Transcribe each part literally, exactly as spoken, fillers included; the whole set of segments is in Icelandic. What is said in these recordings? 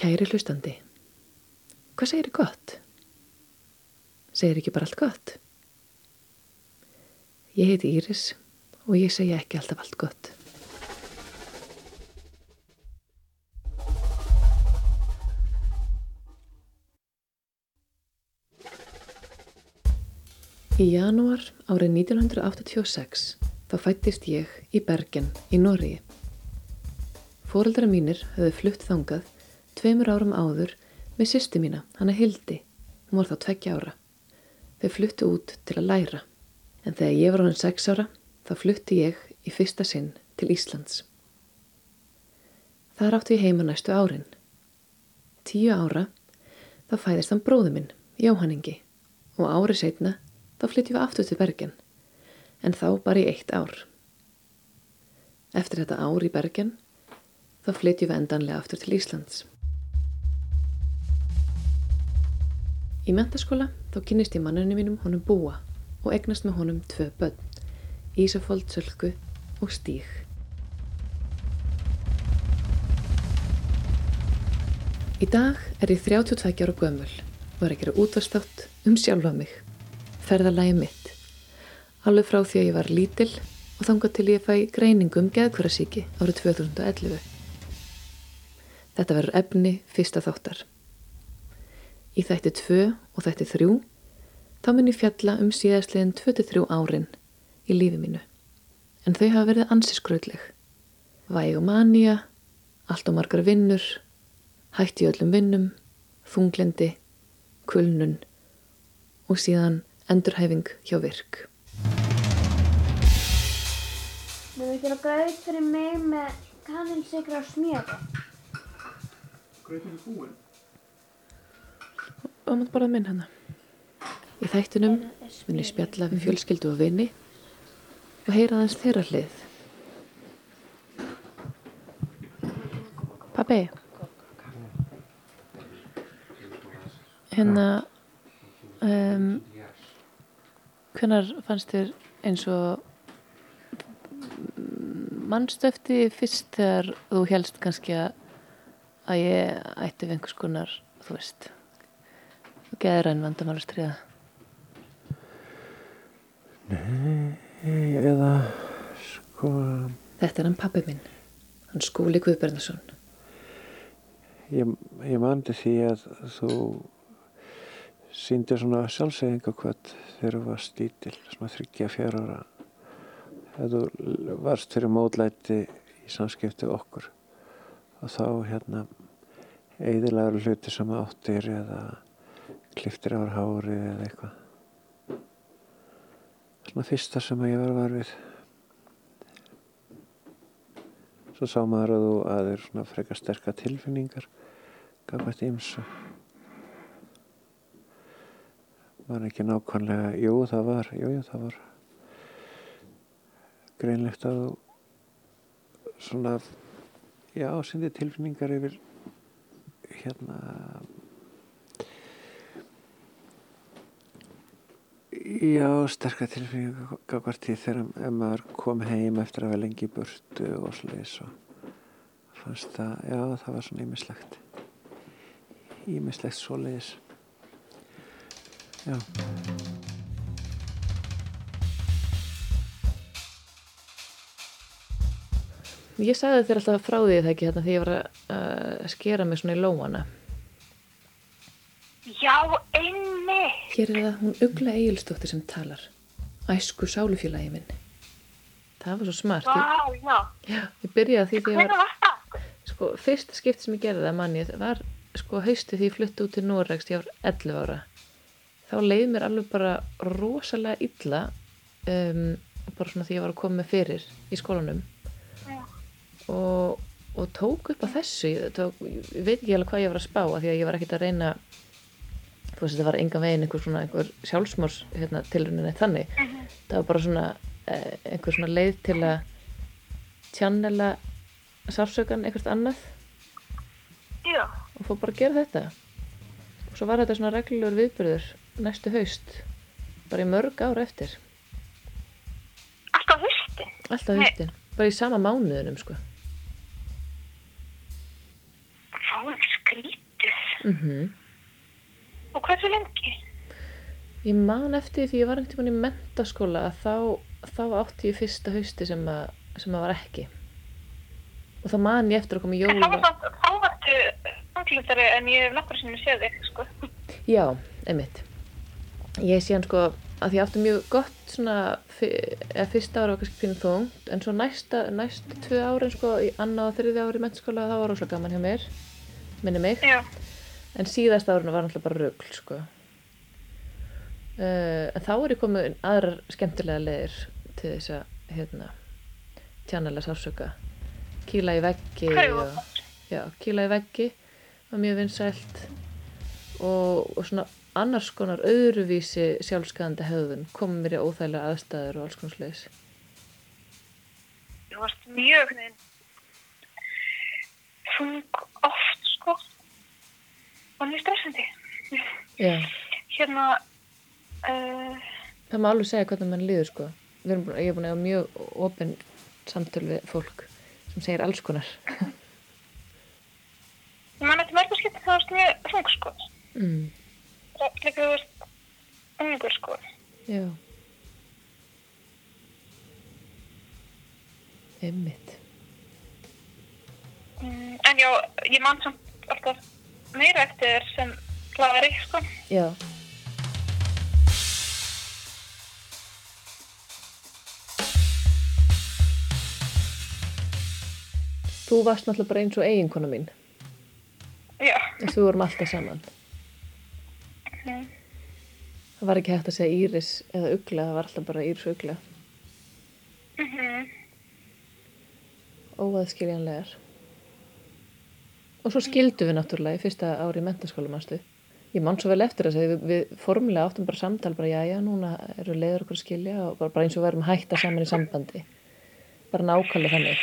Kæri hlustandi, hvað segir þið gott? Segir ekki bara allt gott? Ég heiti Íris og ég segi ekki alltaf allt gott. Í janúar árið nítján hundruð áttatíu og sex þá fæddist ég í Bergen í Noregi. Foreldrar mínir höfðu flutt þangað tveimur árum áður með systur mína, hana Hildi. Hún var þá tveggja ára. Þau fluttu út til að læra. En þegar ég var orðin sex ára, þá flutti ég í fyrsta sinn til Íslands. Þar átti ég heima næstu árin. Tíu ára, þá fæðist hann bróðir minn, Jóhann Ingi, og ári seinna, þá flytjum við aftur til Bergen, en þá bara í eitt ár. Eftir þetta ár í Bergen, þá flytjum við endanlega aftur til Íslands. Í menntaskóla þá kynnist ég manninu mínum honum Búa og eignast með honum tvö börn, Ísafold Sölku og Stíg. Í dag er ég þrjátíu og tveggja ára gömul og er að gera útvarpsþátt um sjálfa mig, ferðalagið mitt, alveg frá því að ég var lítil og þangað til ég fæ greiningu um geðhvarfasýki árið tvö þúsund og ellefu. Þetta verður efni fyrsta þáttar. Í þætti tvö og þætti þrjú, þá mun ég fjalla um síðastliðin tvö til þrjú árin í lífi mínu. En þau hafa verið ansi skrautleg. Væg og manía, allt og margar vinnur, hætt í öllum vinnum, þunglyndi, kulnun og síðan endurhæfing hjá virk. Vil þú gera brauð fyrir mig með kanilsykri og smjöri? Grautin er búinn. Og maður borðað minn hana. Í þættinum mun ég spjalla við fjölskyldu og vini og heyra aðeins þeirra hlið. Pabbi. Hérna, um, hvenær fannst þér eins og manstu eftir fyrst þegar þú hélst kannski að að ég ætti við einhvers konar, þú veist, geðræn vandamál að stríða? Nei, eða sko... Þetta er hann pabbi minn, hann Skúli Guðbjarnarson. Ég, ég mandi því að þú sýndir svona sjálfseyðingakvöld þegar þú varst lítil, svona þriggja, fjara ára. Þegar þú varst fyrir mótlæti í samskipti okkur. Og þá hérna eyðilegur hluti sem áttir eða klipptir á hári eða eitthvað. Svona fyrsta sem ég var var við. Svo sá maður að þú aður svona frekar sterkar tilfinningar gagnvart ýmsu. Var ekki nákvæmlega, jú það var, jú, jú það var greinlegt að þú svona já, sýndi tilfinningar yfir hérna já, sterkar tilfinningar gagnvart því þegar maður kom heim eftir að vera lengi í burtu og svoleiðis og fannst það, já, það var svona ýmislegt ýmislegt svoleiðis já. Ég sagði þér alltaf frá því það ekki hérna þegar ég var að skera mig svona í lóana. Já, einmitt. Hér er það hún Ugla Egilsdóttir sem talar. Æsku sálufélagi minn. Það var svo smart. Vá, já. Já, ég byrjaði því því ég Hvernig var það? Sko, fyrsta skipti sem ég gerði það manni var sko haustið því ég flutti út til Noregs þegar ég var ellefu ára. Þá leið mér alveg bara rosalega illa um, bara svona því ég var að koma með fyrir í skólanum. Og, og tók upp á þessu ég, tók, ég veit ekki alveg hvað ég var að spá af því að ég var ekkert að reyna þú veist þetta var engan veginn einhver svona einhver sjálfsmórs hérna, tilraunin eitt þannig uh-huh. Það var bara svona eh, einhver svona leið til að channela sársaukann eitthvað annað Já. Og fór bara að gera þetta og svo var þetta svona reglulegur viðburður næstu haust bara í mörg ár eftir. Alltaf haustin? Alltaf haustin, bara í sama mánuðinum sko. Það var skrítið. Mhm. Og hversu lengi? Ég man eftir því ég var einhvern tímann í menntaskóla að þá, þá átti ég fyrsta hausti sem að, sem að var ekki. Og þá man ég eftir að koma í En þá var jóla. samt, þá varstu þunglindari en ég hef nokkur sinni séð þig, sko. Já, einmitt. Ég sé hann sko að því ég átti mjög gott svona, fi- eða fyrsta ára var kannski pínu þungt, en svo næsta, næstu tvö árin sko, í annað og þriðja ári í menntaskóla, það var rosa gaman hjá mér, minni mig. Já. En síðasta árinu var náttúrulega bara rugl, sko. Uh, en þá er ég komið aðrar skemmtilega leiðir til þess að, hérna, tjannala sársauka. Kýla í veggi Hverju var og, já, kýla í veggi var mjög vinsælt og, og svona annars konar öðruvísi sjálfskaðandi hegðun komið mér í óþægilega aðstæður og alls konar sleiðis. Þú varst mjög neinn þung oft, sko. Og mjög stressandi. Já, Hérna, uh, það má alveg segja hvernig mann líður, sko. Við erum búin, ég er búin að eiga mjög opin samtöl við fólk sem segir alls konar. ég man eftir mörgum skipti það varst mjög þung, sko. Mm, Og líka þú varst ungur, sko. já. Einmitt. Mm, en já, ég man samt alltaf meira eftir þér sem glaðari, sko. Já. Þú varst náttúrulega bara eins og eiginkona mín. Já. Þess við vorum alltaf saman. Mm. Það var ekki hægt að segja Íris eða Ugla, það var alltaf bara Íris og Ugla. Mhm. Óaðskiljanlegar. Og svo skildum við náttúrulega í fyrsta ári í menntaskóla, manstu. Ég man svo vel eftir þess að við, við formulega áttum bara samtal, bara jæja, núna eru leiður okkur að skilja og bara, bara eins og við erum hætta saman í sambandi. Bara nákvæmlega þannig.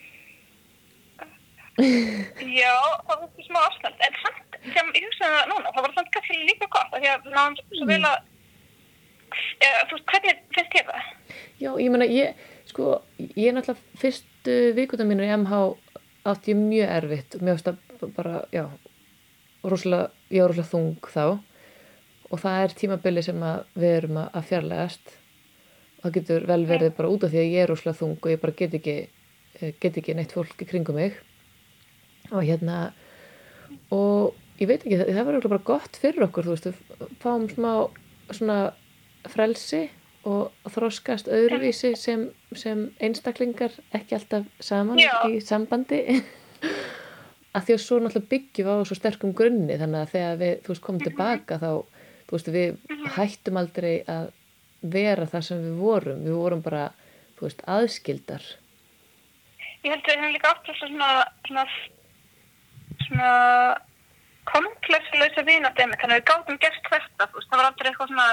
Já, það var ekki smá afstand. En samt, sem ég hugsaði það núna, það var samt kannski líka gott, af því að við náðum svo vel að, eða, þú veist, hvernig finnst þér það? Já, ég meina, ég, sko, ég er náttúrulega fyrstu vikurnar mínur í M H átti ég mjög erfitt og mjög stað bara, já, rosalega, ég var rosalega þung þá og það er tímabili sem að við erum að fjarlægast og það getur vel verið bara út af því að ég er rosalega þung og ég bara get ekki, get ekki neitt fólk í kringum mig og hérna, og ég veit ekki, það, það var eiginlega bara gott fyrir okkur, þú veist, við fáum smá svona frelsi og þroskast öðruvísi sem, sem einstaklingar ekki alltaf saman Já. í sambandi að því að svo náttúrulega byggjum við á svo sterkum grunni þannig að þegar við, þú veist, komum tilbaka þá, þú veist, við hættum aldrei að vera það sem við vorum, við vorum bara, þú veist, aðskildar. Ég held að við hefum líka átt þess að svona, svona, svona komplexlausa vinademi, þannig að við gátum gert þetta, þú veist, það var aldrei eitthvað svona,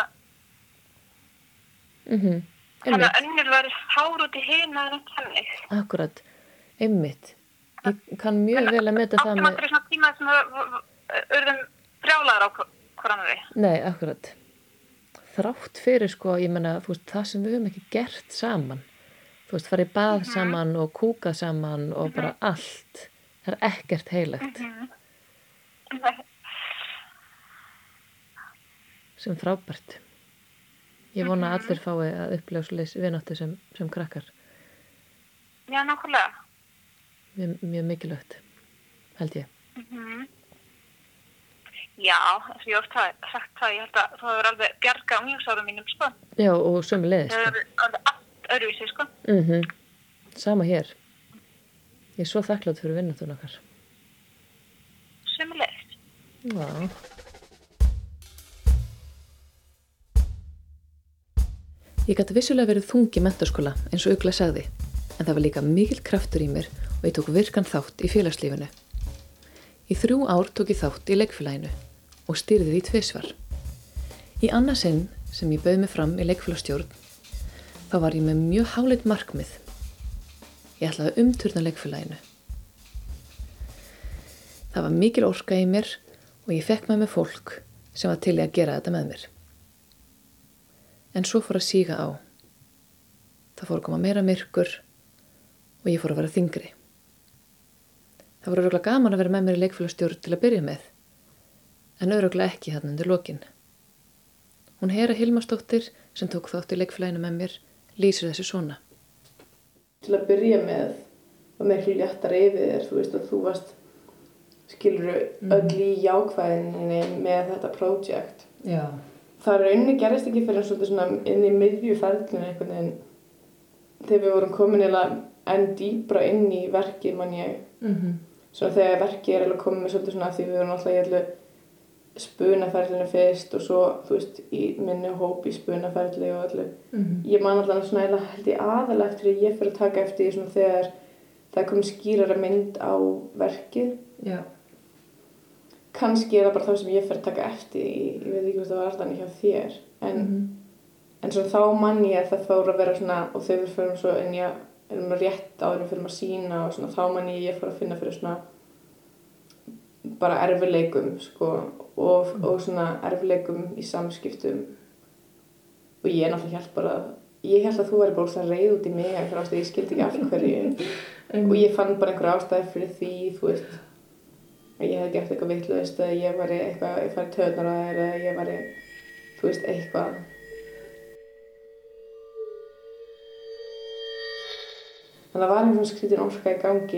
Mhm, þannig að einmitt, önnur var hár út í hina en ekki henni. akkurat, einmitt. Ég kann mjög vel að meta það Áttum með, aldrei svona tíma sem við urðum brjálaðar á hvoran við. nei, akkurat. Þrátt fyrir, sko, ég menna, þú veist, það sem við höfum ekki gert saman. Þú veist, farið í bað saman og kúkað saman og bara allt. Það er ekkert heilagt. Sem frábært. Ég vona að allir fái að upplega svo leys vináttu sem, sem krakkar. Já, nákvæmlega. Mjög, mjög mikilvægt, held ég. Mm Já, þess að ég oft hafi sagt það, ég held að það hefur alveg bjargað unglingsárum mínum, sko. Já, og sömu leiðis, Það sko. hefur alveg allt öðruvísi, sko. Mhm. Sama hér. Ég er svo þakklátt fyrir vináttun okkar. Sömuleiðis. Já. Ég gat vissulega verið þung í menntaskóla eins og Ugla sagði, en það var líka mikill kraftur í mér og ég tók virkan þátt í félagslífinu. Í þrjú ár tók ég þátt í leikfélaginu og stýrði því tvisvar. Í annað sinn sem ég bauð mig fram í leikfélagstjórn, þá var ég með mjög háleit markmið. Ég ætlaði að umturna leikfélaginu. Það var mikil orka í mér og ég fekk með mig fólk sem var til í að gera þetta með mér. En svo fór að síga á. Það fór að koma meira myrkur og ég fór að vera þyngri. Það var örugglega gaman að vera með mér í leikfélagstjórn til að byrja með, en örugglega ekki þarna undir lokin. Hún Hera Hilmarsdóttir, sem tók þátt í leikfélaginu með mér, lýsir þessu svona. Til að byrja með var miklu léttara yfir þér, þú veist að þú varst, skilurðu, öll í jákvæðinni með þetta project. Já. Það rauninni gerist ekki fyrir svolítið svona inn í miðjuferðlunni einhvern veginn, þegar við vorum komin eiginlega enn dýpra inn í verkið, man ég. Mhm. Svona þegar verkið er eiginlega komið með svolítið svona, því við vorum alltaf í allu spunaferlinu fyrst og svo, þú veist, í minni hóp í spunaferli og allu. Mhm. Ég man alltaf svona eiginlega held ég aðalega eftir að ég fyrir að taka eftir því svona þegar það er komið skýrara mynd á verkið. Já. Kannski er það bara það sem ég fyrir að taka eftir því, ég veit ekki hvort það var þannig hjá þér, en, Mhm. en svona þá man ég að það fór að vera svona, og þegar við fyrir svo en ég erum rétt áður en fyrir að sína og svona, þá man ég ég fór að finna fyrir svona bara erfileikum, sko, og, og svona erfileikum í samskiptum og ég náttúrulega held bara, ég held að þú væri bara svona reið út í mig einhver ástæði, ég skildi ekki af hverju og ég fann bara einhver ástæði fyrir því, þú veist, að ég hef gert eitthvað vitlaust eða ég væri eitthvað, ég færi töðnar á þér eða ég væri, þú veist, eitthvað. Þannig að það var einhvern skrítin orka í gangi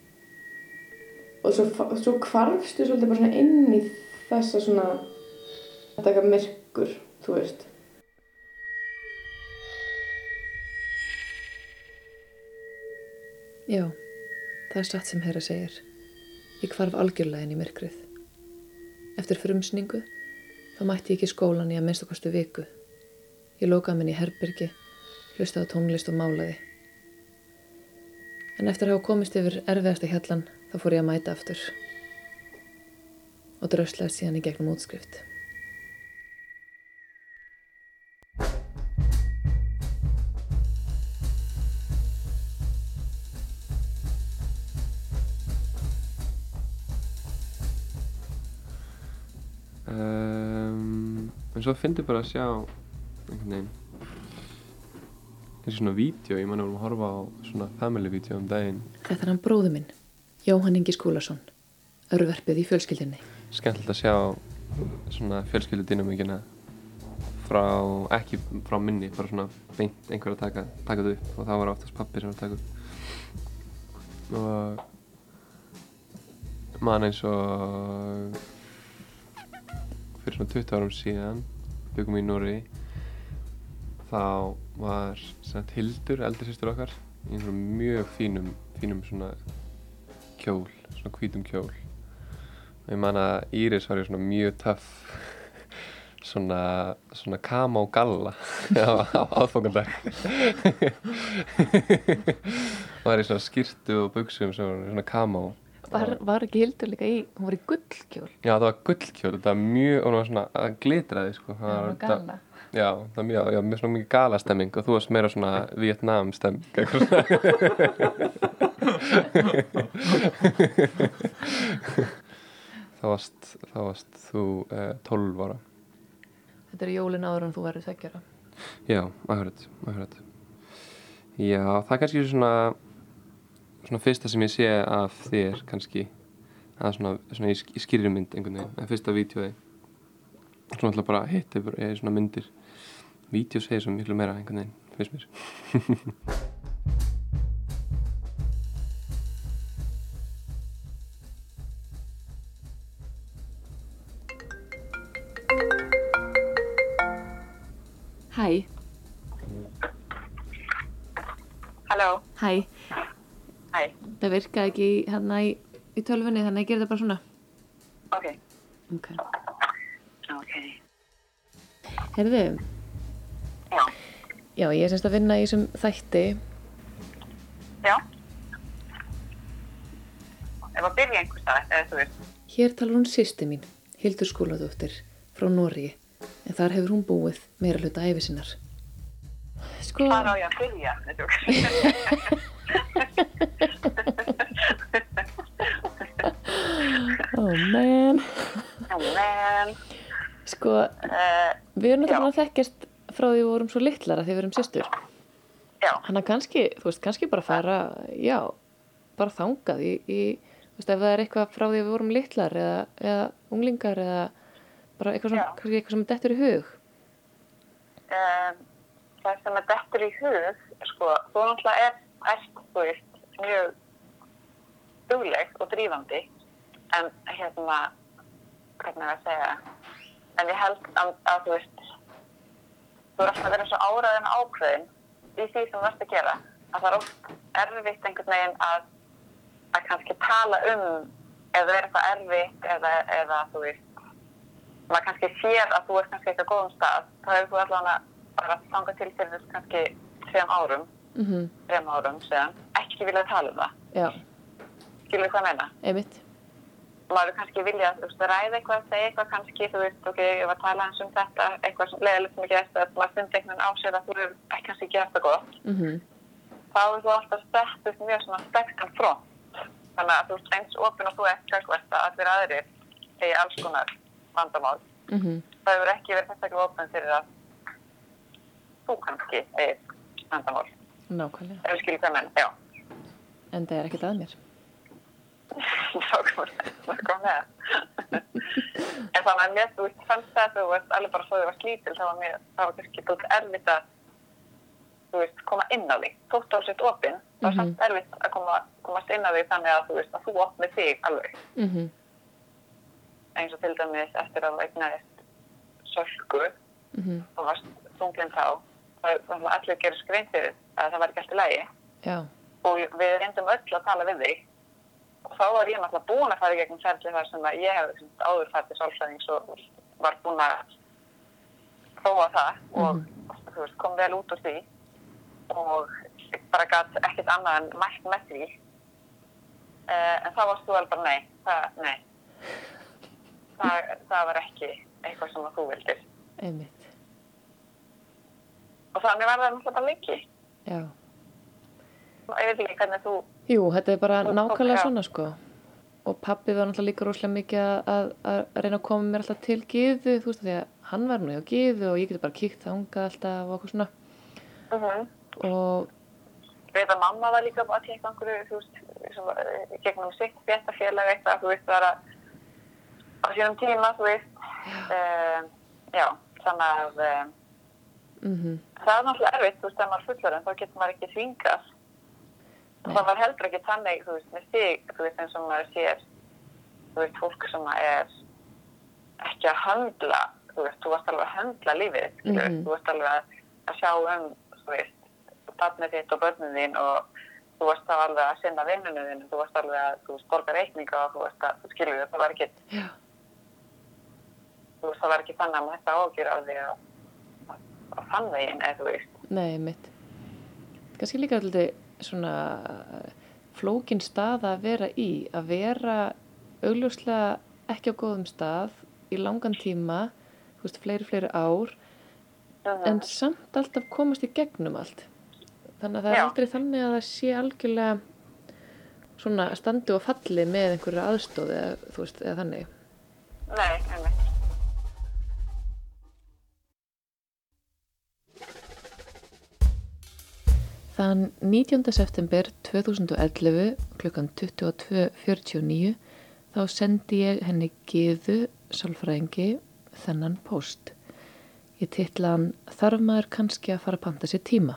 og svo, svo hvarfstu svolítið bara svona inn í þessa svona, þetta eitthvað myrkur, þú veist. Já, það er satt sem Hera segir. Ég hvarf algjörlega inn í myrkrið. Eftir frumsningu þá mætti ég ekki í skólan í að minnsta kosti viku. Ég lokaði mig inn í herbergi, hlustaði á tónlist og málaði. En eftir að hafa komist yfir erfiðasta hjallan þá fór ég að mæta aftur og dröslaðist síðan í gegnum útskrift. Um, en svo fyndi bara að sjá einhvern veginn eins og svona vídeo, ég man að vorum að horfa á svona family-vídeó um daginn. Þetta er hann bróður minn, Jóhann Ingi Skúlason, örverpið í fjölskyldunni. Skemmtilegt að sjá svona fjölskyldudynamíkina frá, ekki frá minni, bara svona beint einhver að taka, taka þetta upp og það var oftast pabbi sem var að taka upp. Og man eins og fyrir svona tuttugu árum síðan, byggum við í Noregi, þá var sem sagt Hildur, eldri systir okkar, í einhverjum mjög fínum, fínum svona kjól, svona hvítum kjól. Og ég man að Íris var í svona mjög töff, svona, svona kamó galla á, á aðfangadag. Og það er í svona skyrtu og buxum sem var svona kamó. Var, var ekki Hildur líka í, hún var í gullkjól. Já, það var gullkjól, þetta var mjög, og það var svona, það glitraði, sko. Það var gala. Já, það var mjög, já, mjög svona mikið galastemming og þú varst meira svona Vietnam stemming, eitthvað svona. þá varst, þá varst þú uh, tólf ára. Þetta er jólin áður en þú verður tveggja ára. Já, akkurat, akkurat. Já, það er kannski svona, svona fyrsta sem ég sé af þér kannski, að svona, svona í, í skýrri mynd einhvern veginn, en fyrsta vídeói. Svona alltaf bara hitt er svona myndir. Vídeó segir svo miklu meira einhvern veginn, finnst mér. Hæ. Halló. Hæ. Hæ. Það virkaði ekki hérna í, í tölvunni, þannig að ég gerði það bara svona. Ok. Ok. Ok. Heyrðu. Já. Já, ég er semst að vinna í þessum þætti. Já. Ef að byrja einhvers staðar, eða þú veist. Hér talar hún systir mín, Hildur Skúladóttir, frá Noregi, en þar hefur hún búið meira hluta ævi sinnar. Sko... Hvað á ég að byrja? Oh man. Oh man. Sko, uh, við erum náttúrulega að þekkjast frá því við vorum svo litlara þegar við erum systur. Já. Þannig að kannski, þú veist, kannski bara fara, já, bara þangað í, í þú veist, ef það er eitthvað frá því við vorum litlar eða, eða unglingar eða bara eitthvað, svona, Já. kannski eitthvað sem dettur í hug. Um, það sem er dettur í hug, sko, þú náttúrulega er, ert, þú veist, mjög dugleg og drífandi, en hérna, hvernig er að segja, en ég held að, að þú veist, þú er alltaf að vera svo áræðin og ákveðin í því sem þú ert að gera, að það er oft erfitt einhvern veginn að, að kannski tala um ef það er eitthvað erfitt eða, eða þú veist, maður kannski sér að þú ert kannski eitthvað góðum stað, þá hefur þú allavega bara þangað til fyrir þess kannski þrem árum, Mhm. þrem árum síðan, ekki viljað tala um það. Já, Skilur þú hvað ég meina? einmitt. Maður kannski vilja þú veist, ræða eitthvað, segja eitthvað kannski, þú veist, ok, ég var að tala hans um þetta, eitthvað sem leiðilegt sem ég gert, að maður fundi einhvern veginn á sér að þú hefur ekki kannski gert það gott. Mhm. Þá er þú alltaf stett upp mjög svona sterkan front. Þannig að þú veist eins opin og þú ert gagnvart að allir aðrir eigi alls konar vandamál. Mhm. Það hefur ekki verið sérstaklega opin fyrir að þú kannski eigi vandamál. Nákvæmlega. Ef við skiljum hvað menn, já. En það er ekkert að mér. Þá kom það kom með. En þannig að mér, þú veist, fannst það að þú veist alveg bara svo þau varst lítil, þá var mér, það var kannski tótt erfitt að, þú veist, koma inn á því. Þótt á sitt opin, það var Mhm. samt erfitt að koma, komast inn á því þannig að þú veist að þú opnir þig alveg. Mhm. Eins og til dæmis eftir að þú eignaðist Sölku, Mhm. og varst þunglind þá, þá var allir að gera skrein fyrir að það var ekki allt í lagi. Já. Og við reyndum öll að tala við þig. Og þá var ég náttúrulega búin að fara í gegnum ferli þar sem að ég hefði sem sagt áður farið til sálfræðings og var búin að prófa það og þú veist, kom vel út úr því og bara gat ekkert annað en mælt með því. Uh, en þá varst þú alveg bara nei, það, nei. Það, það var ekki eitthvað sem að þú vildir. Einmitt. Og þannig var það náttúrulega bara lengi. Já. Ég veit ekki hvernig þú... Jú, þetta er bara Þú- nákvæmlega já. svona sko. Og pabbi var náttúrulega líka rosalega mikið að, að, að reyna að koma mér alltaf til Gyðu, þú veist, því að hann var nú hjá Gyðu og ég geti bara kíkt þangað alltaf og okkur svona. Uh Og Ég veit að mamma var líka bara að tekka einhverju, þú veist, sem var, eh, gegnum sitt fréttafélag eitthvað, þú veist, var að á sínum tíma, þú veist, uh, já, þannig að uh, mhm, það er náttúrulega erfitt, þú veist, þegar maður er fullorðinn, þá getur maður ekki þvingað. Og það var heldur ekki þannig, þú veist, með þig, þú veist, eins og maður sér, þú veist, fólk sem er ekki að höndla, þú veist, þú varst alveg að höndla lífið, skilur, Mhm. þú varst alveg að, að sjá um, þú veist, barnið þitt og börnin þín og þú varst þá alveg að sinna vinnunum þín, þú varst alveg að, þú veist, borga reikninga og þú veist að, þú skilur, það var ekki, já, þú veist, það var ekki þannig að maður þetta ágjur á því að, að, að fann veginn, eða þú veist. nei, mitt. Kannski líka alltaf svona flókin stað að vera í, að vera augljóslega ekki á góðum stað í langan tíma, þú veist, fleiri, fleiri ár, Mhm. en samt alltaf komast í gegnum allt. Þannig að það er Já. aldrei þannig að það sé algjörlega svona standi og falli með einhverju aðstóð eða, þú veist, eða þannig. Nei, einmitt. Þann nítjánda september tvö þúsund og ellefu klukkan tuttugu og tvö fjörutíu og níu þá sendi ég henni Gyðu sálfræðingi þennan póst. Ég titla hann Þarf maður kannski að fara að panta sér tíma?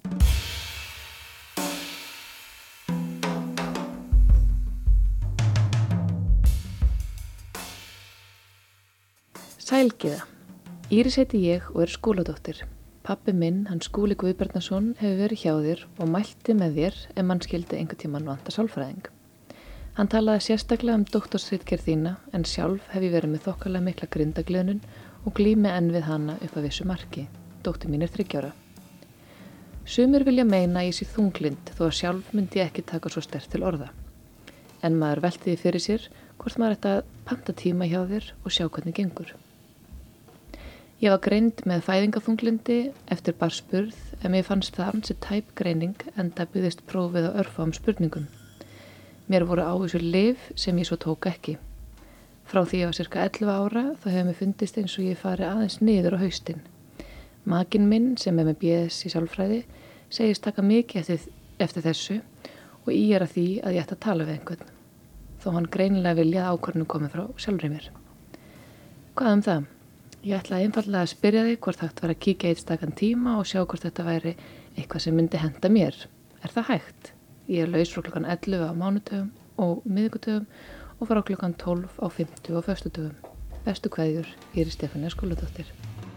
Sæl Gyða. Íris heiti ég og er skúladóttir. Pabbi minn, hann Skúli Guðbjarnason, hefur verið hjá þér og mælti með þér ef mann skildi einhver tímann vanta sálfræðing. Hann talaði sérstaklega um doktorsritgerð þína en sjálf hef ég verið með þokkalega mikla grindaglöðnun og glími enn við hana upp að vissu marki. Dóttir mín er þriggja ára. Sumir vilja meina að ég sé þunglind þó að sjálf myndi ég ekki taka svo sterkt til orða. En maður velti því fyrir sér hvort maður ætti að panta tíma hjá þér og sjá hvernig gengur. Ég var greind með fæðingaþunglindi eftir barspurð en mér fannst það ansi tæp greining enda byggðist prófið á örfáum spurningum. Mér voru ávísu lyf sem ég svo tók ekki. Frá því ég var cirka ellefu ára þá hefur mér fundist eins og ég fari aðeins niður á haustinn. Makinn minn sem er með B S í sálfræði segist taka mikið eftir, eftir þessu og ég er að því að ég ætti að tala við einhvern. Þó hann greinilega vilja að ákvörðunum komi frá sjálfri mér. Hvað um það? Ég ætlaði einfallega að spyrja þig hvort hægt var að kíkja eitt stakan tíma og sjá hvort þetta væri eitthvað sem myndi henda mér. Er það hægt? Ég er laus frá klukkan ellefu á mánudögum og miðvikudögum og frá klukkan tólf á fimmtu og föstudögum. Bestu kveðjur, Íris Stefania Skúladóttir.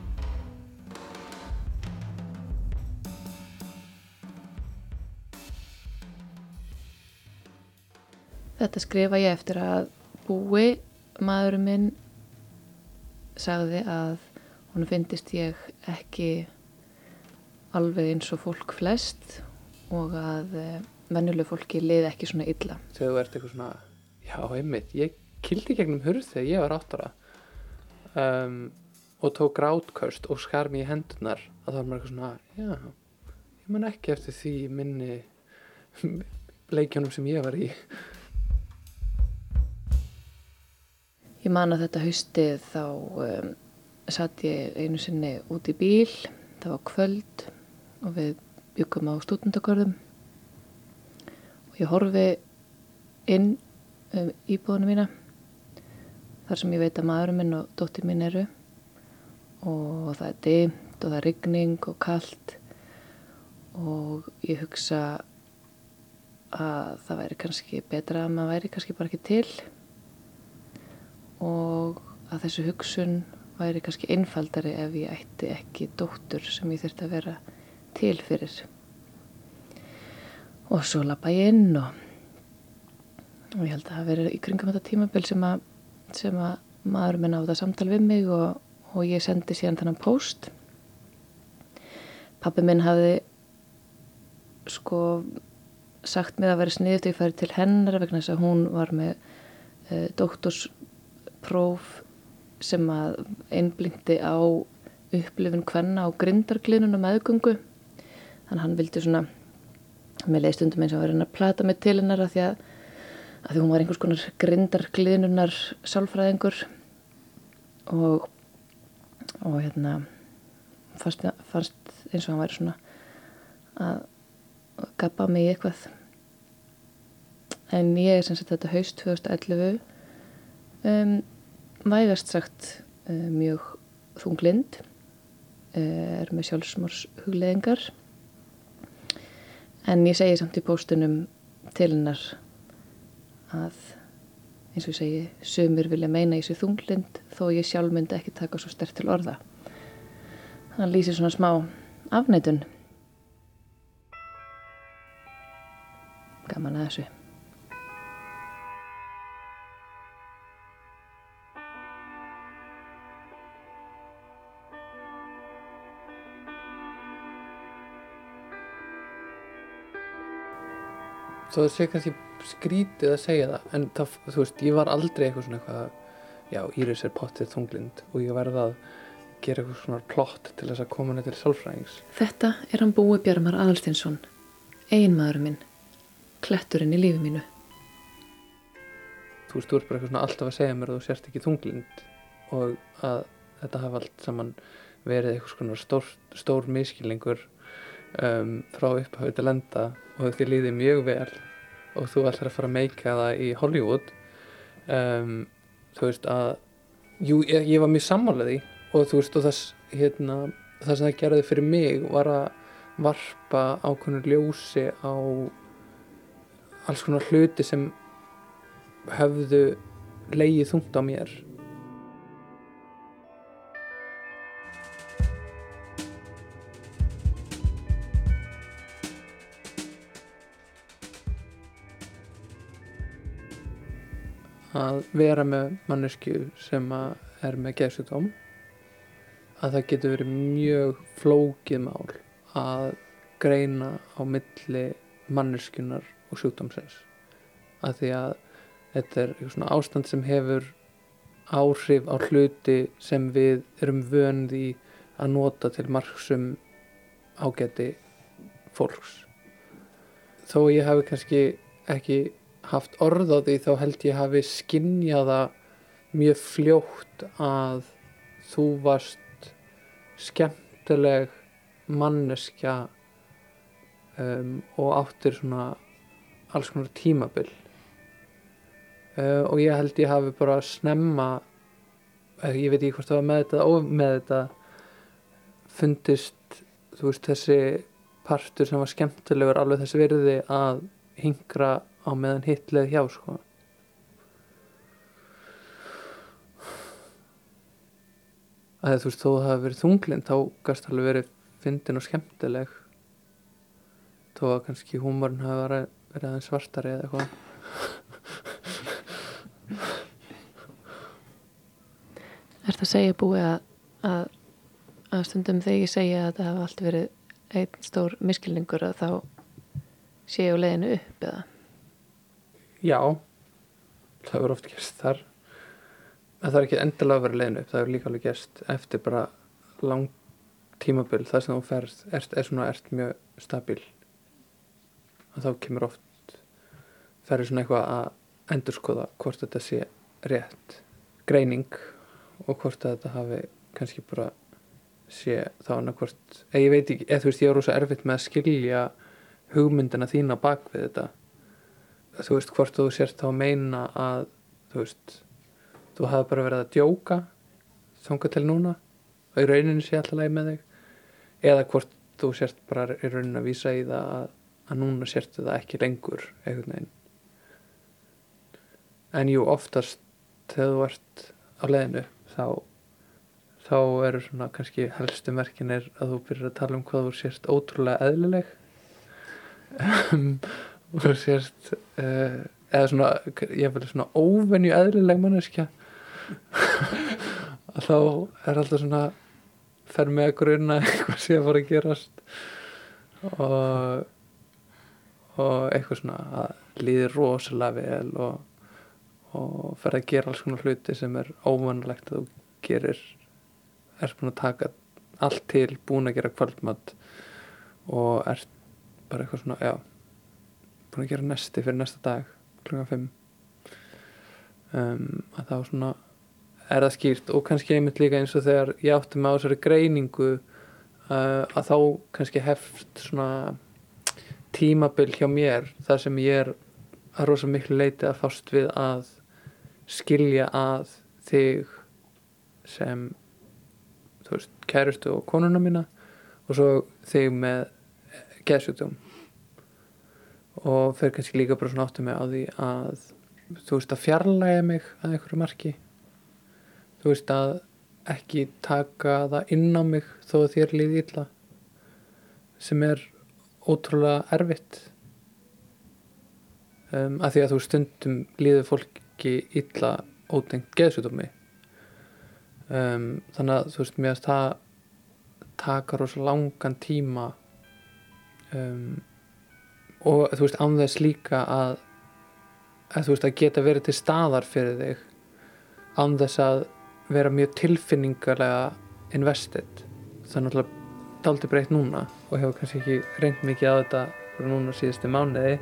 Þetta skrifa ég eftir að Búi, maðurinn minn, sagði að hún finnist ég ekki alveg eins og fólk flest og að venjuleg fólki liði ekki svona illa. Þegar þú ert eitthvað svona, já einmitt, ég kýldi gegnum hurð þegar ég var átta ára um, og tók grátköst og skar mig í hendurnar, að það var maður eitthvað svona, já, ég man ekki eftir því minni leikjónum sem ég var í. Ég man að þetta haustið þá um, satt ég einu sinni út í bíl, það var kvöld og við byggum á stúdentagörðum og ég horfi inn um íbúðuna mína þar sem ég veit að maðurinn minn og dóttir mín eru og það er dimmt og það er rigning og kalt og ég hugsa að það væri kannski betra að maður væri kannski bara ekki til og að þessu hugsun væri kannski einfaldari ef ég ætti ekki dóttur sem ég þyrfti að vera til fyrir. Og svo labba ég inn og, og ég held að það verið í kringum þetta tímabil sem að, sem að maður minn á þetta samtal við mig og, og ég sendi síðan þennan póst. Pabbi minn hafði sko sagt mér að vera sniðugt að ég færi til hennar vegna þess að hún var með uh, doktorspróf sem að einblíndi á upplifun kvenna á grindargliðnun og meðgöngu. Þannig hann vildi svona, mér leið stundum eins og að vera að plata mig til hennar að því að, að því hún var einhvers konar grindargliðnunar sálfræðingur og, og hérna fannst, fannst eins og hann væri svona að gabba mig í eitthvað. En ég er sem sagt þetta haust tvö þúsund og ellefu um, vægast sagt uh, mjög þunglind, uh, er með sjálfsmorðshugleiðingar en ég segi samt í póstunum til hennar að eins og ég segi, sumir vilja meina ég sé þunglind þó ég sjálf myndi ekki taka svo sterkt til orða. Hann lýsir svona smá afneitun. Gaman að þessu. Þó það sé kannski skrítið að segja það, en það, þú veist, ég var aldrei eitthvað svona eitthvað, já, Íris er pottið þunglind og ég verði að gera eitthvað svona plott til þess að koma henni til sálfræðings. Þetta er hann Búi Bjarmar Aðalsteinsson, eiginmaðurinn minn, kletturinn í lífi mínu. Þú veist, þú ert bara eitthvað svona alltaf að segja mér að þú sért ekki þunglind og að þetta hafa allt saman verið eitthvað svona stór, stór miskilningur um, frá upphafi til enda og þið líði mjög vel og þú ætlar að fara að meika það í Hollywood. Um, þú veist að, jú, ég, ég var mjög sammála því og þú veist, og þess, hérna, það sem það gerði fyrir mig var að varpa ákveðnu ljósi á alls konar hluti sem höfðu legið þungt á mér. Að vera með manneskju sem er með geðsjúkdóm, að það getur verið mjög flókið mál að greina á milli manneskjunar og sjúkdómsins. Að því að þetta er eitthvað svona ástand sem hefur áhrif á hluti sem við erum vönd í að nota til marksum ágæti fólks. Þó ég hafi kannski ekki haft orð á því, þá held ég hafi skynjað það mjög fljótt að þú varst skemmtileg manneskja um, og áttir svona alls konar tímabil uh, og ég held ég hafi bara snemma ég veit ekki hvort það var með þetta og með þetta fundist, þú veist, þessi partur sem var skemmtilegur alveg þessi virði að hingra á meðan hitt leið hjá, sko. Að þú veist, þó það hafi verið þunglind, þá gast alveg verið fyndin og skemmtileg. Þó að kannski húmorinn hafi verið, verið aðeins svartari eða eitthvað. Er það að segja búið að, að, að stundum þegar ég segja að það hafa allt verið einn stór miskilningur að þá sé ég á leiðinu upp eða? Já, það verður oft gerst þar. En það er ekki endilega að vera leiðinu upp, það er líka alveg gerst eftir bara lang tímabil þar sem þú ferð, ert, er svona, ert mjög stabíl. Og þá kemur oft, ferður svona eitthvað að endurskoða hvort þetta sé rétt greining og hvort að þetta hafi kannski bara sé þá annarkvort, eða ég veit ekki, eða þú veist, ég er rosa erfitt með að skilja hugmyndina þína bak við þetta. Þú veist, hvort þú sért þá að meina að, þú veist, þú hafi bara verið að djóka þangað til núna og í rauninni sé alltaf leið með þig, eða hvort þú sért bara í rauninni að vísa í það að, að núna sértu það ekki lengur einhvern veginn. En jú, oftast þegar þú ert á leiðinu þá þá eru svona kannski helstu merkinir að þú byrjar að tala um hvað þú sért ótrúlega eðlileg um, og þú sért uh, eða svona, ég vil svona óvenju eðlileg manneskja að þá er alltaf svona fer með að gruna eitthvað sé að fara að gerast og og eitthvað svona að líði rosalega vel og og fer að gera alls konar hluti sem er óvanalegt að þú gerir, er búin að taka allt til, búin að gera kvöldmat og er bara eitthvað svona, já, búin að gera nesti fyrir næsta dag klukkan fimm um, að þá svona er það skýrt og kannski einmitt líka eins og þegar ég átti með á þessari greiningu uh, að þá kannski heft svona tímabil hjá mér þar sem ég er að rosa miklu leiti að fást við að skilja að þig sem, þú veist, kærustu og konuna mína og svo þig með geðsjúkdóm og fer kannski líka bara svona átti mig á því að, þú veist, að fjarlægja mig að einhverju marki, þú veist, að ekki taka það inn á mig þó að þér líði illa sem er ótrúlega erfitt um, að því að þú stundum líður fólki illa ótengt geðsjúkdómi um, þannig að þú veist mér að það taka rosa langan tíma um, og þú veist án þess líka að, að þú veist að geta verið til staðar fyrir þig án þess að vera mjög tilfinningarlega invested. Það er náttúrulega dálítið breytt núna og hefur kannski ekki reynt mikið á þetta fyrir núna síðustu mánuði.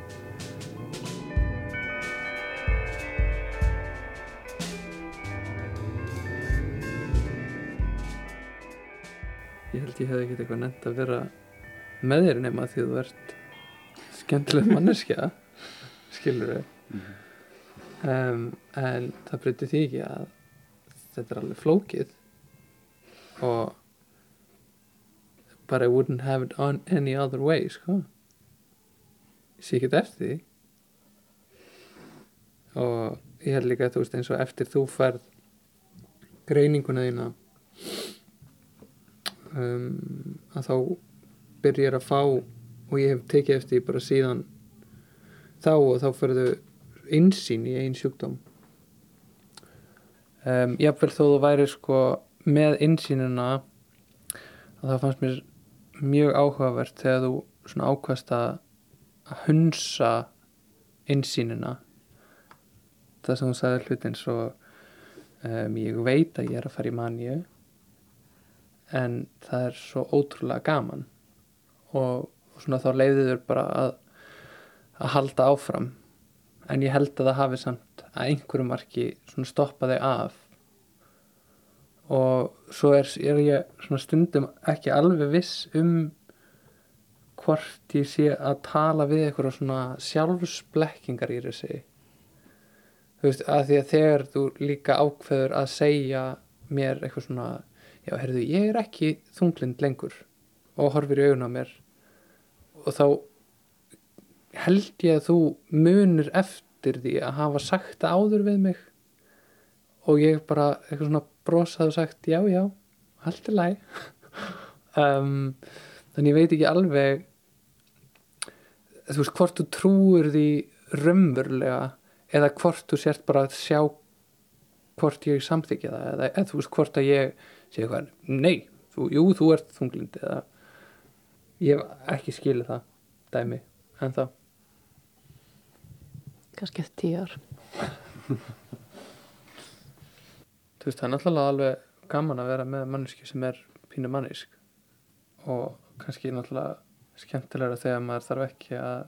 Ég held ég hefði ekkert eitthvað nefnt að vera með þér nema því þú ert skemmtileg manneskja, skilur við. Mm-hmm. um, en það breytir því ekki að þetta er alveg flókið og but I wouldn't have it on any other way, sko. Ég sé ekkert eftir því og ég held líka að þú veist eins og eftir þú færð greininguna þína um, að þá byrjar að fá og ég hef tekið eftir bara síðan þá og þá ferðu innsýn í einn sjúkdóm um, jafnvel þó þú væri sko með innsýnina og það fannst mér mjög áhugavert þegar þú svona ákvast að að hunsa innsýnina það sem þú sagði hlutin svo um, ég veit að ég er að fara í maníu en það er svo ótrúlega gaman og, og svona þá leiðir þér bara að að halda áfram en ég held að það hafi samt að einhverju marki svona stoppa þig af og svo er, er ég svona stundum ekki alveg viss um hvort ég sé að tala við eitthvað svona sjálfsblekkingar í þessi þú veist, að því að þegar þú líka ákveður að segja mér eitthvað svona, já, heyrðu, ég er ekki þunglind lengur og horfir í augun á mér og þá held ég að þú munir eftir því að hafa sagt það áður við mig og ég bara eitthvað svona brosað og sagt já, já, allt er læg um, þannig ég veit ekki alveg þú veist, hvort þú trúir því raunverulega eða hvort þú sért bara að sjá hvort ég samþykja það eða, eða þú veist, hvort að ég sé eitthvað, nei, þú, jú, þú ert þunglind eða ég hef ekki skilið það dæmi en þá Kannski eftir tíu ár. Þú veist, það er náttúrulega alveg gaman að vera með manneski sem er pínu mannesk og kannski náttúrulega skemmtilegra þegar maður þarf ekki að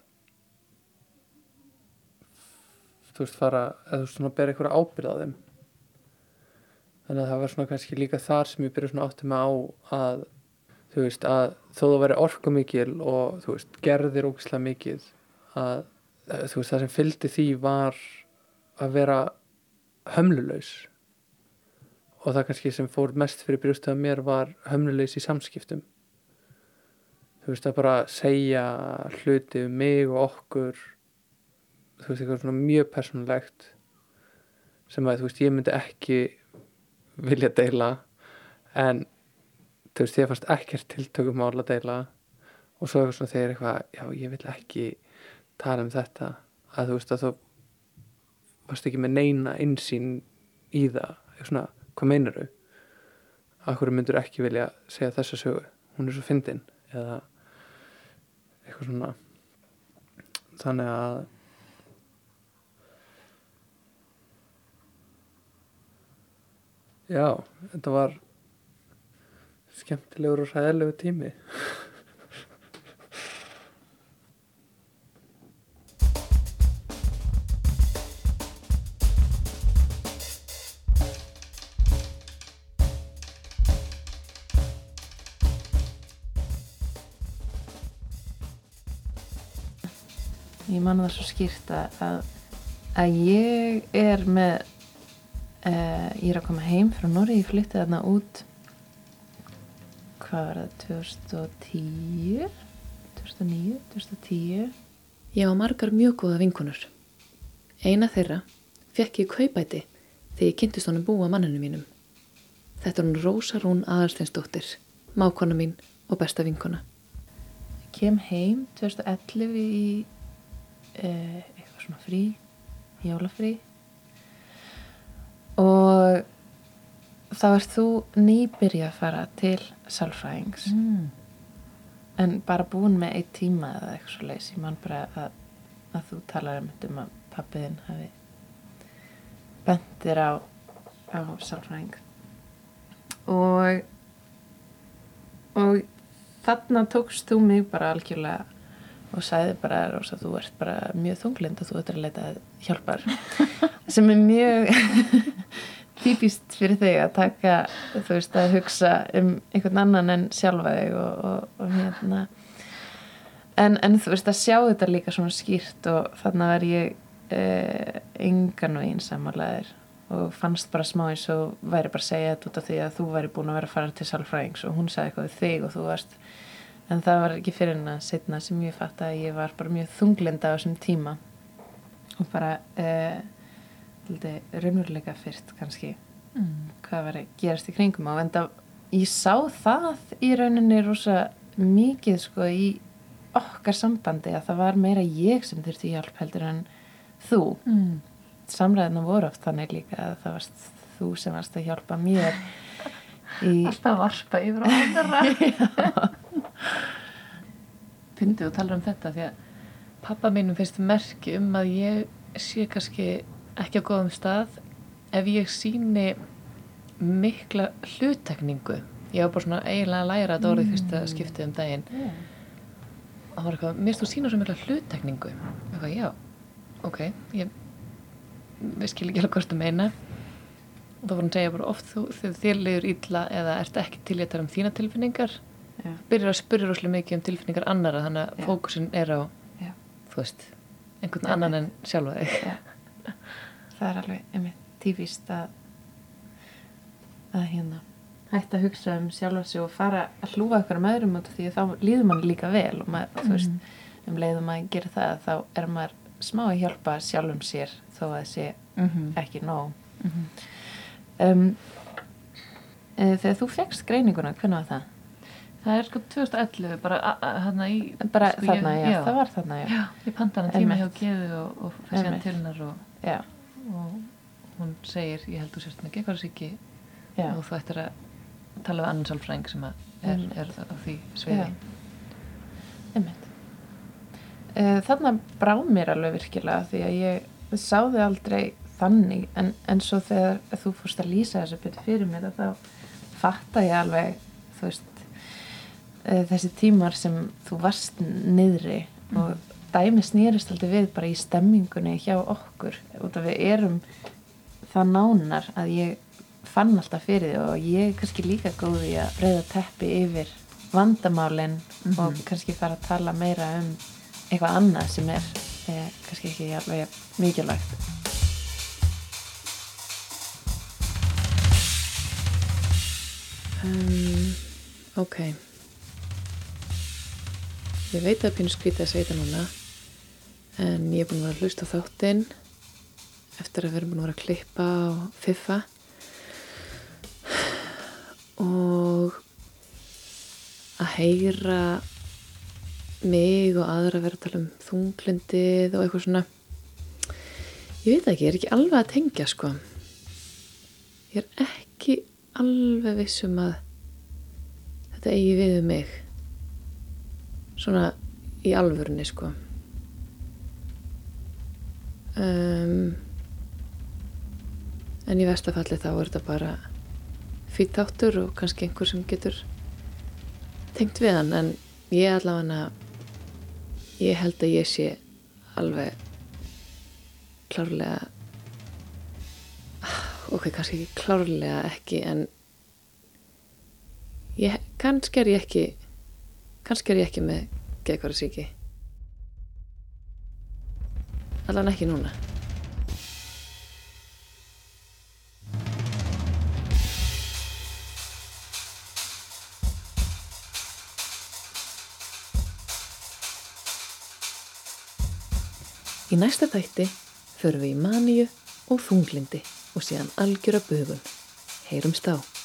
þú veist, fara eða þú veist, svona bera einhverja ábyrgð á þeim þannig að það var svona kannski líka þar sem ég byrja svona átti mig á að þú veist, að þó það væri orkumikil og þú veist, gerðir ógeðslega mikið að þú veist, það sem fylgdi því var að vera hömlulaus og það kannski sem fór mest fyrir brjóstið að mér var hömlulaus í samskiptum þú veist, að bara segja hluti um mig og okkur þú veist, eitthvað svona mjög persónulegt sem að þú veist, ég myndi ekki vilja deila en þú veist, ég fannst ekkert tiltökumál að deila og svo eitthvað svona þegar eitthvað, já, ég vil ekki tala um þetta að þú veist að þú varst ekki með neina innsýn í það eitthvað svona, hvað meinarðu akkur myndur ekki vilja segja þessa sögu, hún er svo fyndin eða eitthvað svona þannig að já, þetta var skemmtilegur og hræðilegur tími Ég man það svo skýrt að, að ég er með, uh, ég er að koma heim frá Noregi, ég flytti þarna út, hvað var það, tvö þúsund og tíu, tvö þúsund og níu, tvö þúsund og tíu. Ég á margar mjög góða vinkonur. Eina þeirra fekk ég kaupæti þegar ég kynntist honum búa manninu mínum. Þetta er hún Rósa Rún Aðalsteinsdóttir, mákona mín og besta vinkona. Ég kem heim tvö þúsund og ellefu í Uh, eitthvað svona frí, jólafrí og þá ert þú nýbyrja að fara til sálfræðings mm. en bara búin með eitt tíma eða eitthvað svo leys, ég man bara að, að þú talar um að pabbiðinn hafi bent þér á, á sálfræðing og og þarna tókst þú mig bara algjörlega og sagði bara, Rósa, þú ert bara mjög þunglind og þú ert að leita hjálpar sem er mjög típist fyrir þig að taka, þú veist, að hugsa um einhvern annan en sjálfa þig og, og, og hérna en, en þú veist, að sjá þetta líka svona skýrt og þarna var ég eh, engan og einsammálaðir og fannst bara smá eins og væri bara að segja þetta út af því að þú væri búin að vera að fara til sálfræðings og hún sagði eitthvað við þig og þú varst en það var ekki fyrir hennar seinna sem ég fatt að ég var bara mjög þunglynd á þessum tíma og bara uh, raunveruleika fyrst kannski mm. hvað var að gerast í kringum á en það, ég sá það í rauninni rosa mikið sko í okkar sambandi að það var meira ég sem þurfti hjálp heldur en þú mm. samræðina voru oft þannig líka að það varst þú sem varst að hjálpa mér í... alltaf varpa yfir á aðra Fyndið og talar um þetta því að pappa mínum finnst merki um að ég sé kannski ekki á góðum stað ef ég sýni mikla hluttekningu. Ég var bara svona eiginlega að læra þetta orðið fyrsta skiptið um daginn. Mm. Það var eitthvað, mér finnst þú sýna svo mikla hluttekningu. Eitthvað, já, ok, ég við skil ekki alveg hvort þú meina. Og þá var hann að segja bara oft þú, þegar þér leiður illa eða ert ekki til að tala um þína tilfinningar. Já. Byrjar að spyrja rosalega mikið um tilfinningar annara þannig að fókusin er á Já. Þú veist, einhvern Já. Annan en sjálfa þig. Já. Það er alveg einmitt típist að að hérna hætta að hugsa um sjálfa sig og fara að hlúa ykkur um öðrum út af því að þá líður mann líka vel og maður, þú veist, um leið og maður gerir það þá er maður smá að hjálpa sjálfum sér þó að það sé Mhm. ekki nóg. um, e, þegar þú fékkst greininguna, hvernig var það? Það er sko tvö þúsund og ellefu bara a- a- þarna í Bara sko, þarna, ég, já, það var þarna, já. Já, ég panta hana tíma hjá Einmitt. Geðu og, og fyrir síðan Einmitt. til hennar og, Já, og hún segir, ég held þú sérst með geðhvarfasýki já, og þú ættir að tala við annan sálfræðing sem að er, Einmitt. er á því sviði. já. Einmitt. E, þarna brá mér alveg virkilega því að ég sá þau aldrei þannig en, en svo þegar þú fórst að lýsa þessu betur fyrir mér að þá fatta ég alveg, þú veist, e, þessi tímar sem þú varst niðri og dæmi snýrist aldrei við bara í stemmingunni hjá okkur út af við erum það nánar að ég fann alltaf fyrir því og ég er kannski líka góð í að breiða teppi yfir vandamálin og kannski fara að tala meira um eitthvað annað sem er eh, kannski ekki alveg mikilvægt. Um, ok. Ég veit að pínu skrítið að segja þetta núna en ég er búin að vera að hlusta á þáttinn eftir að við erum búin að vera að klippa og fiffa og að heyra mig og aðra vera að tala um þunglindið og eitthvað svona ég veit ekki, ég er ekki alveg að tengja sko ég er ekki alveg viss um að þetta eigi við um mig svona í alvörunni sko um, en í versta falli þá er þetta bara fýtt þáttur og kannski einhver sem getur tengt við hann en ég allavega ég held að ég sé alveg klárlega ok, kannski ekki klárlega ekki en ég, kannski er ég ekki kannski er ég ekki með geðhvarfasýki allan ekki núna. Í næsta þætti förum við í maníu og þunglindi og síðan algjöra bugun. Heyrumst þá.